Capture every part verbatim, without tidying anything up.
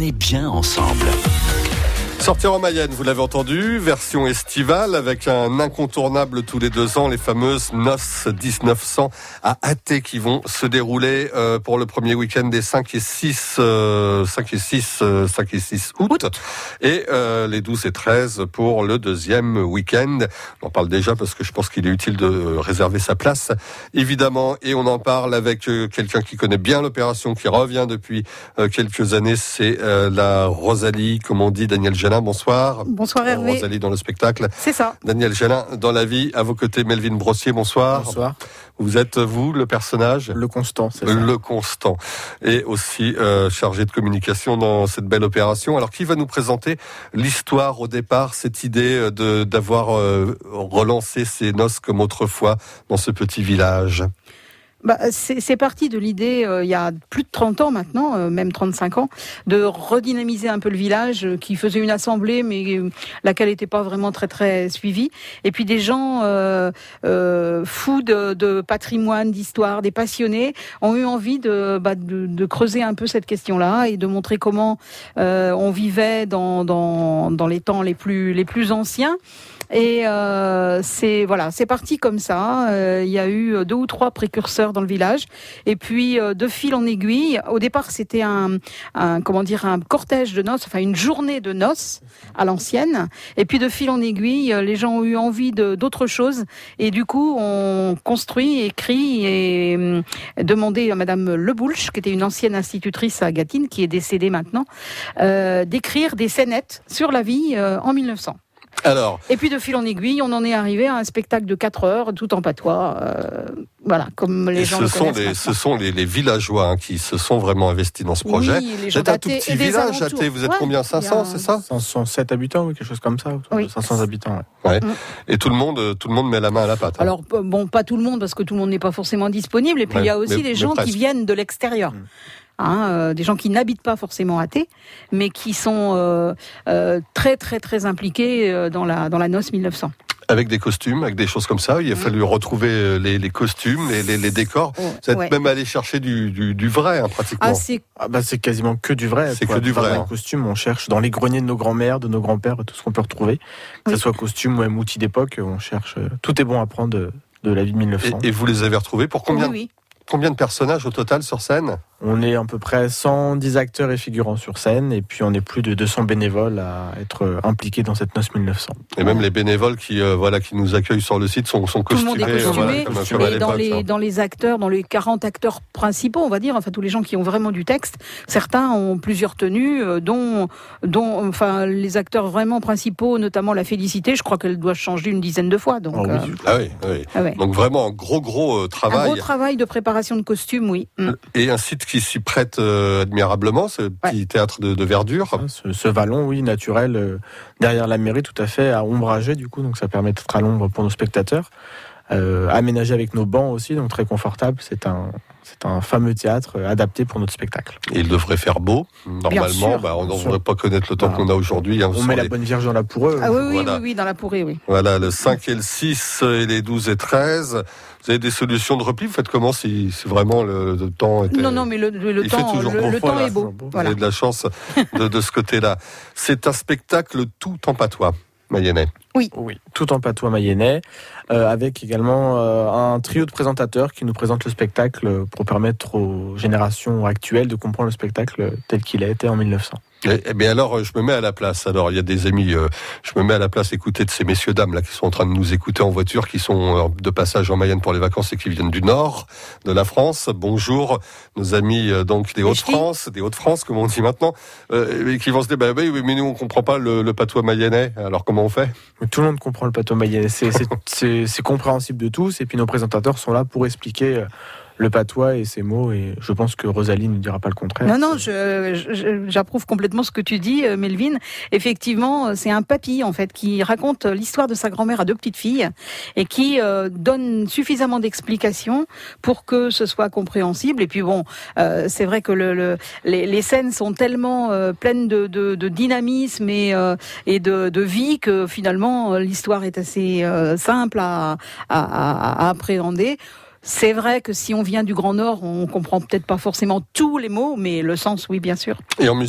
est bien ensemble. Sortir en Mayenne, vous l'avez entendu, version estivale avec un incontournable tous les deux ans, les fameuses noces dix-neuf cents à Athée qui vont se dérouler euh, pour le premier week-end des cinq et six, euh, cinq et six, euh, cinq et six août et euh, les douze et treize pour le deuxième week-end. On en parle déjà parce que je pense qu'il est utile de réserver sa place, évidemment, et on en parle avec euh, quelqu'un qui connaît bien l'opération, qui revient depuis euh, quelques années, c'est euh, la Rosalie, comme on dit, Daniel Jalin. Bonsoir. Bonsoir Hervé. Rosalie dans le spectacle. C'est ça. Daniel Jalin dans la vie. À vos côtés, Melvin Brossier. Bonsoir. Bonsoir. Vous êtes, vous, le personnage ? Le Constant, c'est ça. Le Constant. Et aussi euh, chargé de communication dans cette belle opération. Alors, qui va nous présenter l'histoire au départ, cette idée de, d'avoir euh, relancé ces noces comme autrefois dans ce petit village ? Bah, c'est, c'est parti de l'idée, euh, il y a plus de trente ans maintenant, euh, même trente-cinq ans, de redynamiser un peu le village, euh, qui faisait une assemblée, mais euh, laquelle n'était pas vraiment très très suivie. Et puis des gens euh, euh, fous de, de patrimoine, d'histoire, des passionnés, ont eu envie de, bah, de, de creuser un peu cette question-là et de montrer comment euh, on vivait dans, dans, dans les temps les plus, les plus anciens. Et euh, c'est voilà, c'est parti comme ça. Euh, il y a eu deux ou trois précurseurs dans le village, et puis euh, de fil en aiguille. Au départ, c'était un, un comment dire, un cortège de noces, enfin une journée de noces à l'ancienne. Et puis de fil en aiguille, les gens ont eu envie de d'autres choses, et du coup, on construit, écrit et euh, demandé à Madame Leboulch, qui était une ancienne institutrice à Gâtine, qui est décédée maintenant, euh, d'écrire des scénettes sur la vie euh, en mille neuf cents. Alors. Et puis de fil en aiguille, on en est arrivé à un spectacle de quatre heures, tout en patois, euh, voilà, comme les gens ce le sont connaissent les, maintenant. Ce sont les, les villageois hein, qui se sont vraiment investis dans ce projet. Oui, les vous gens êtes un tout d'Athée petit et des village, alentours. Athée, vous êtes Ouais, combien, cinq cents, il y a- c'est ça ? cinq cent sept habitants, ou quelque chose comme ça, autour Oui. de cinq cents habitants. Ouais. Ouais. Mm. Et tout le monde, tout le monde met la main à la pâte. hein. Alors, bon, pas tout le monde, parce que tout le monde n'est pas forcément disponible. Et puis, Ouais, il y a aussi mais- des mais gens presque. qui viennent de l'extérieur. Mm. Hein, euh, des gens qui n'habitent pas forcément à Athée, mais qui sont euh, euh, très, très, très impliqués euh, dans la, dans la noce mille neuf cents. Avec des costumes, avec des choses comme ça. Il a Mmh. fallu retrouver les, les costumes, les, les, les décors. Oh, Vous êtes ouais. même allé chercher du, du, du vrai, hein, pratiquement. Ah, c'est Ah bah c'est quasiment que du vrai. C'est quoi. que du vrai, Dans hein. les costumes, on cherche dans les greniers de nos grands-mères, de nos grands-pères, tout ce qu'on peut retrouver. Que Oui. ce soit costume ou même outil d'époque, on cherche. euh, Tout est bon à prendre de, de la vie de mille neuf cents. et, et vous les avez retrouvés pour combien, oui, oui. combien de personnages au total sur scène ? On est à peu près cent dix acteurs et figurants sur scène, et puis on est plus de deux cents bénévoles à être euh, impliqués dans cette noce mille neuf cents. Et même les bénévoles qui, euh, voilà, qui nous accueillent sur le site sont, sont Tout le costumés. monde est euh, costumé, voilà, comme, comme à et dans l'époque, les, hein. dans les acteurs, dans les quarante acteurs principaux, on va dire, enfin tous les gens qui ont vraiment du texte, certains ont plusieurs tenues, euh, dont, dont enfin, les acteurs vraiment principaux, notamment la Félicité, je crois qu'elle doit changer une dizaine de fois. Donc, Ah oui, euh, Ah oui, oui. ah ouais. Donc vraiment un gros, gros euh, Un travail. gros travail de préparation de costumes, oui. Mm. Et un site qui s'y prête euh, admirablement, ce petit théâtre de, de verdure. Hein, Ce, ce vallon, oui, naturel, euh, derrière la mairie, tout à fait, à ombragé, du coup, donc ça permet d'être à l'ombre pour nos spectateurs. Euh, aménagé avec nos bancs aussi, donc très confortable. C'est un, c'est un fameux théâtre euh, adapté pour notre spectacle. Et il devrait faire beau. Normalement, sûr, bah, on ne bien devrait sûr. pas connaître le temps Bah, qu'on a aujourd'hui. hein, On sur met la les- bonne Vierge dans la pourreux. Ah oui, oui, Voilà. oui, oui, dans la pourrée, oui. Voilà, le cinq et le six et les douze et treize. Vous avez des solutions de repli ? Vous faites comment si, si vraiment le, le temps était... Non, non, mais le, le, le Il fait temps, toujours le, beau, le temps voilà. est beau. Vous Vous Voilà. avez de la chance de, de ce côté-là. C'est un spectacle tout en patois, mayennais. Oui, tout en patois mayennais, euh, avec également euh, un trio de présentateurs qui nous présentent le spectacle pour permettre aux générations actuelles de comprendre le spectacle tel qu'il a été en mille neuf cents. Eh bien alors, je me mets à la place. Alors, il y a des amis, euh, je me mets à la place, écoutez, de ces messieurs dames là qui sont en train de nous écouter en voiture, qui sont euh, de passage en Mayenne pour les vacances et qui viennent du nord de la France. Bonjour, nos amis euh, donc des Hauts-de-France, des Hauts-de-France, comme on dit maintenant, euh, et qui vont se dire, bah oui, oui, mais nous on comprend pas le, le patois mayennais. Alors comment on fait ? Mais tout le monde comprend le patois mayennais, c'est, c'est, c'est, c'est compréhensible de tous, et puis nos présentateurs sont là pour expliquer euh, le patois et ses mots, et je pense que Rosalie ne dira pas le contraire. Non, non, je, je- j'approuve complètement ce que tu dis, euh, Melvin. Effectivement, c'est un papy, en fait, qui raconte l'histoire de sa grand-mère à deux petites filles et qui euh, donne suffisamment d'explications pour que ce soit compréhensible. Et puis bon, euh, c'est vrai que le, le, les, les scènes sont tellement euh, pleines de, de, de dynamisme et, euh, et de, de vie que finalement, l'histoire est assez euh, simple à, à, à appréhender. C'est vrai que si on vient du Grand Nord, on comprend peut-être pas forcément tous les mots, mais le sens, oui, bien sûr. Et en musique ?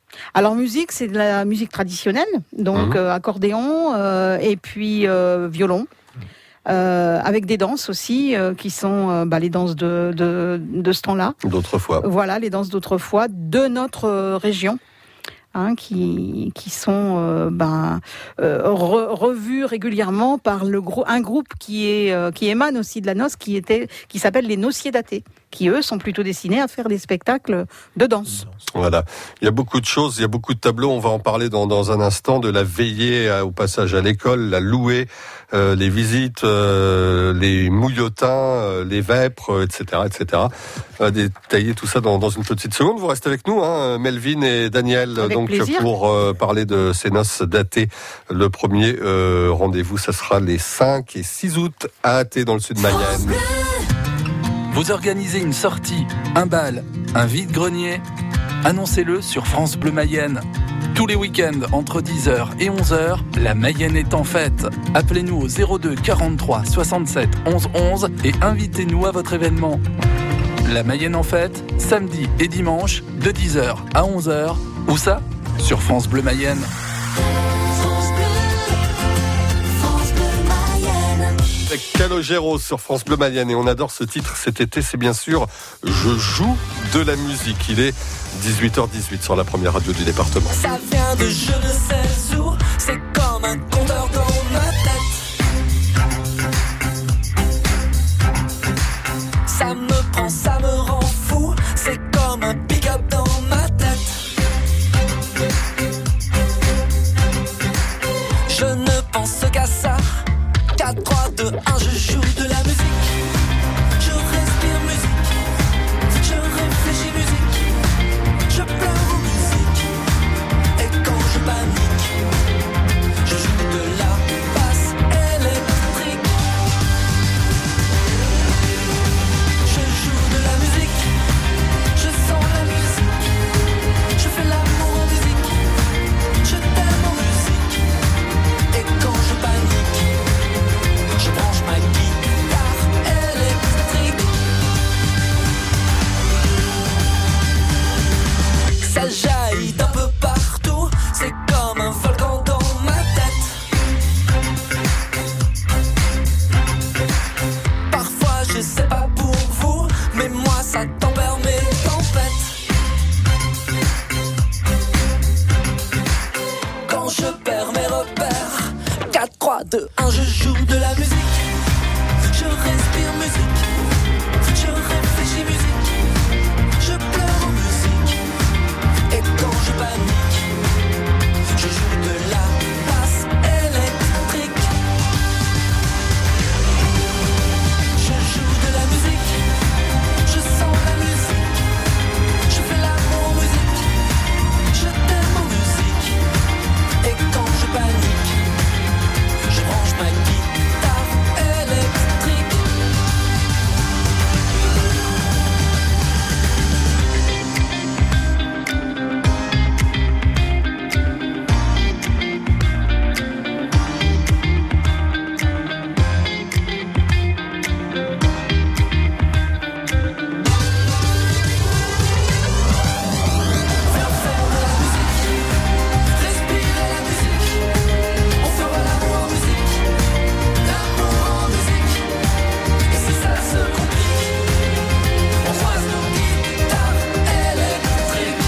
Alors musique, c'est de la musique traditionnelle, donc mmh. euh, accordéon euh, et puis euh, violon. Euh, avec des danses aussi euh, qui sont euh, bah, les danses de, de, de ce temps-là. D'autrefois. Voilà, les danses d'autrefois de notre euh, région. Hein, qui, qui sont euh, ben, euh, re, revues régulièrement par le gros, un groupe qui, est, euh, qui émane aussi de la noce, qui, était, qui s'appelle les Nociers Datés, qui eux sont plutôt destinés à faire des spectacles de danse. Voilà, il y a beaucoup de choses, il y a beaucoup de tableaux, on va en parler dans, dans un instant, de la veillée au passage à l'école, la louée, euh, les visites, euh, les mouillotins, euh, les vêpres, et cetera, et cetera. On va détailler tout ça dans, dans une petite seconde. Vous restez avec nous, hein, Melvin et Daniel, avec donc plaisir. Pour euh, parler de ces noces datées. Le premier euh, rendez-vous, ça sera les cinq et six août à Athée, dans le sud de Mayenne. Vous organisez une sortie, un bal, un vide-grenier? Annoncez-le sur France Bleu Mayenne. Tous les week-ends, entre dix heures et onze heures, la Mayenne est en fête. Appelez-nous au zéro deux quarante-trois soixante-sept onze onze et invitez-nous à votre événement. La Mayenne en fête, samedi et dimanche, de dix heures à onze heures. Où ça? Sur France Bleu Mayenne. Avec Calogero sur France Bleu Mayenne, et on adore ce titre cet été, c'est bien sûr Je joue de la musique. Il est dix-huit heures dix-huit sur la première radio du département. Ça vient de je ne sais où, c'est comme un compteur dans ma tête. Ça me prend, ça me rend fou, c'est comme un pick-up dans ma tête. Je ne pense qu'à ça. quatre, trois, deux, un, je joue de la musique. Je respire musique. Je réfléchis musique. Je pleure en musique. Et quand je panique, je joue de la basse électrique. Je joue de la musique. Je sens la musique. Je fais l'amour en musique. Je t'aime en musique. Et quand je panique, je branche ma guitare électrique. Ça jaillit d'un peu partout, c'est comme un volcan dans ma tête. Parfois je sais pas pour vous, mais moi ça tempère mes tempêtes. Quand je perds mes repères, quatre, trois, deux, un, je joue de la musique. Je respire musique. Je réfléchis musique. Je pleure en musique. Et quand je panique, je joue de la basse électrique. Je joue de la musique. Je sens la musique. Je fais l'amour en musique. Je t'aime en musique. Et quand je panique, je branche ma guitare électrique. Viens faire de la musique, respirer la musique. On fera l'amour en musique, l'amour en musique. Et si ça se complique, on croise nos guitares électriques.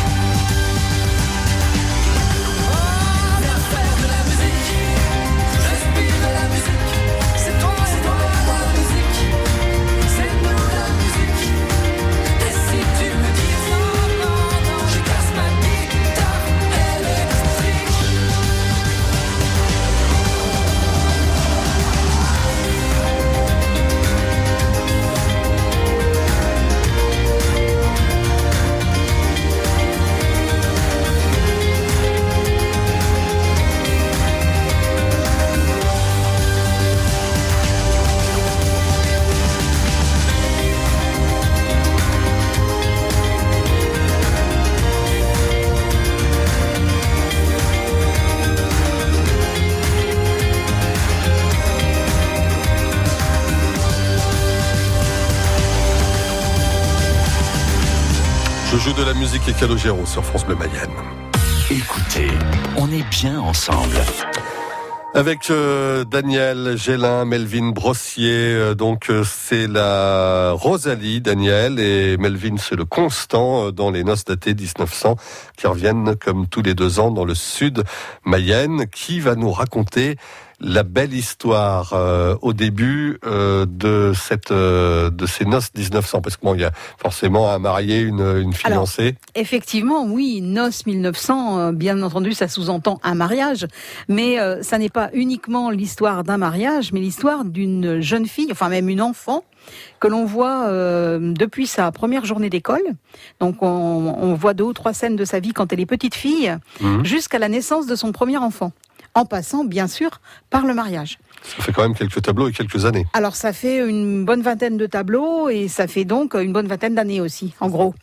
Viens faire de la musique, respirer la musique. C'est toi et moi la musique, c'est nous la musique. Et si tu me dis non, non, non, je casse ma guitare électrique. Je joue de la musique et Calogero sur France Bleu Mayenne. Écoutez, on est bien ensemble. Avec euh, Daniel Gélin, Melvin Brossier, euh, donc euh, c'est la Rosalie, Daniel, et Melvin c'est le Constant euh, dans les noces d'été dix-neuf cents qui reviennent comme tous les deux ans dans le sud Mayenne, qui va nous raconter la belle histoire euh, au début euh, de cette euh, de ces noces dix-neuf cents, parce que bon, il y a forcément un marié, une, une fiancée. Alors, effectivement, oui, noces mille neuf cents, euh, bien entendu, ça sous-entend un mariage, mais euh, ça n'est pas uniquement l'histoire d'un mariage, mais l'histoire d'une jeune fille, enfin même une enfant, que l'on voit euh, depuis sa première journée d'école. Donc on, on voit deux ou trois scènes de sa vie quand elle est petite fille, mmh. jusqu'à la naissance de son premier enfant, en passant bien sûr par le mariage. Ça fait quand même quelques tableaux et quelques années. Alors ça fait une bonne vingtaine de tableaux et ça fait donc une bonne vingtaine d'années aussi, en gros.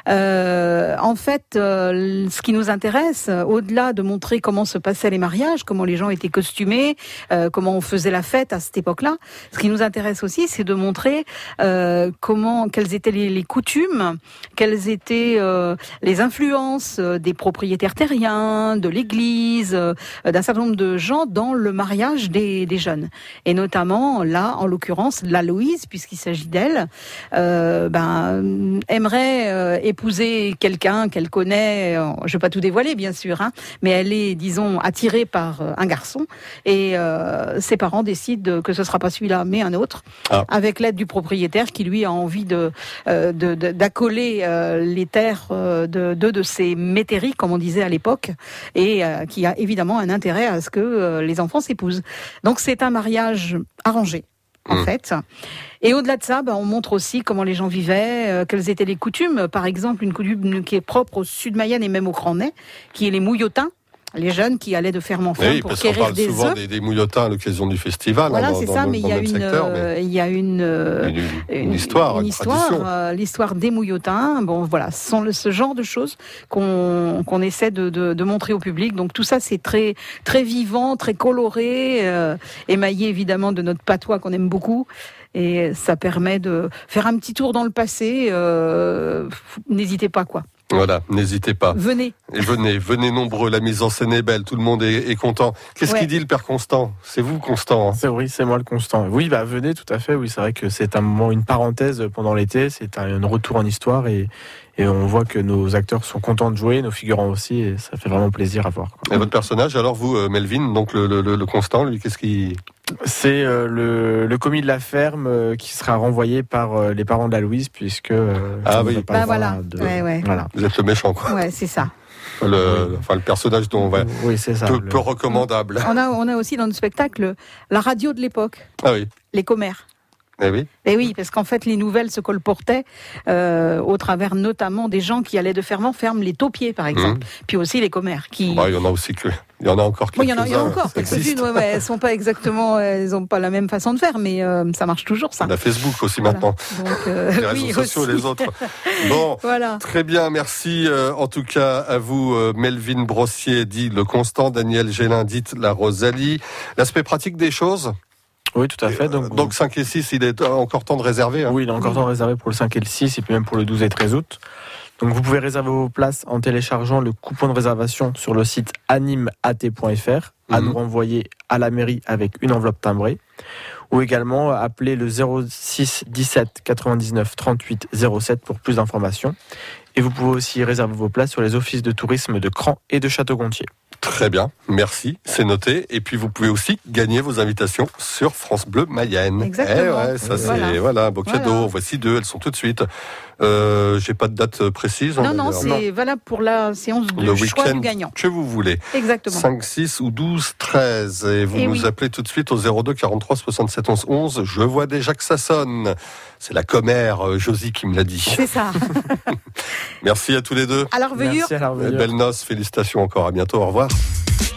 Euh, en fait, euh, ce qui nous intéresse, au-delà de montrer comment se passaient les mariages, comment les gens étaient costumés, euh, comment on faisait la fête à cette époque-là, ce qui nous intéresse aussi, c'est de montrer euh, comment, quelles étaient les, les coutumes, quelles étaient euh, les influences des propriétaires terriens, de l'Église, euh, d'un certain nombre de gens dans le mariage des, des jeunes. Et notamment, là, en l'occurrence, la Louise, puisqu'il s'agit d'elle, euh, ben, aimerait euh, épouser quelqu'un qu'elle connaît, euh, je ne vais pas tout dévoiler, bien sûr, hein, mais elle est, disons, attirée par euh, un garçon, et euh, ses parents décident que ce ne sera pas celui-là, mais un autre, ah. avec l'aide du propriétaire qui, lui, a envie de, euh, de, de, d'accoler euh, les terres euh, de deux de ses métairies, comme on disait à l'époque, et euh, qui a évidemment un intérêt à ce que euh, les enfants s'épousent. Donc, c'est un mariage arrangé, en mmh. fait. Et au-delà de ça, bah, on montre aussi comment les gens vivaient, euh, quelles étaient les coutumes. Par exemple, une coutume qui est propre au sud Mayenne et même au Cranais, qui est les mouillotins. Les jeunes qui allaient de ferme en ferme oui, pour parce quérir qu'on parle des souvent œufs. Des, des mouillotins à l'occasion du festival. Voilà, hein, c'est dans, ça, dans, mais il y a une, secteur, euh, mais... il y a une, euh, une, une, une histoire, une, une histoire, euh, l'histoire des mouillotins. Bon, voilà, ce sont le, ce genre de choses qu'on, qu'on essaie de, de, de montrer au public. Donc tout ça, c'est très, très vivant, très coloré, euh, émaillé évidemment de notre patois qu'on aime beaucoup. Et ça permet de faire un petit tour dans le passé. Euh, n'hésitez pas, quoi. Voilà, n'hésitez pas. Venez. Et venez, venez nombreux, la mise en scène est belle, tout le monde est, est content. Qu'est-ce ouais. qu'il dit le père Constant ? C'est vous, Constant hein ? C'est, Oui, c'est moi le Constant. Oui, bah venez, tout à fait. Oui, c'est vrai que c'est un moment, une parenthèse pendant l'été, c'est un, un retour en histoire et, et on voit que nos acteurs sont contents de jouer, nos figurants aussi, et ça fait vraiment plaisir à voir. Quoi. Et votre personnage, alors vous, euh, Melvin, donc le, le, le Constant, lui, qu'est-ce qu'il... C'est euh, le, le commis de la ferme euh, qui sera renvoyé par euh, les parents de la Louise, puisque... Euh, ah oui, bah voilà. De... Ouais, ouais. voilà. Vous êtes le méchant, quoi. Ouais, c'est ça. Le, oui. Enfin, le personnage dont on va... Oui, c'est ça. Peu, le... peu recommandable. On a, on a aussi dans le spectacle la radio de l'époque. Ah oui. Les commères. Eh oui. Et oui, parce qu'en fait, les nouvelles se colportaient euh, au travers notamment des gens qui allaient de ferme en ferme, les taupiers par exemple, mmh. puis aussi les commères. Qui... Bah, il y en a aussi que, il y en a encore quelques-uns. Oui, il y en a, il y en a encore quelques-unes. Ouais, ouais, elles sont pas exactement, elles ont pas la même façon de faire, mais euh, ça marche toujours ça. On a Facebook aussi voilà. maintenant. Donc, euh, les réseaux oui, sociaux, aussi. les autres. Bon, voilà. Très bien, merci euh, en tout cas à vous, euh, Melvin Brossier, dit le Constant, Daniel Gélin, dit la Rosalie. L'aspect pratique des choses. Oui, tout à fait. Donc, donc cinq et six, il est encore temps de réserver. Hein. Oui, il est encore temps de réserver pour le cinq et le six, et puis même pour le douze et treize août. Donc vous pouvez réserver vos places en téléchargeant le coupon de réservation sur le site animat point f r, mmh. à nous renvoyer à la mairie avec une enveloppe timbrée, ou également appeler le zéro six dix-sept quatre-vingt-dix-neuf trente-huit zéro sept pour plus d'informations. Et vous pouvez aussi réserver vos places sur les offices de tourisme de Cran et de Château-Gontier. Très bien, merci, c'est noté. Et puis vous pouvez aussi gagner vos invitations sur France Bleu Mayenne. Exactement. Eh ouais, ça voilà. c'est voilà, un beau voilà. cadeau. Voici deux, elles sont tout de suite. Euh, j'ai pas de date précise. Non, non, c'est non. valable pour la séance de le choix du gagnant. Que vous voulez. Exactement. cinq, six ou douze, treize. Et vous et nous oui. appelez tout de suite au zéro deux quarante-trois soixante-sept onze onze. Je vois déjà que ça sonne. C'est la commère, euh, Josie, qui me l'a dit. C'est ça. Merci à tous les deux. À la revoyure. Belle noce, félicitations encore. À bientôt. Au revoir.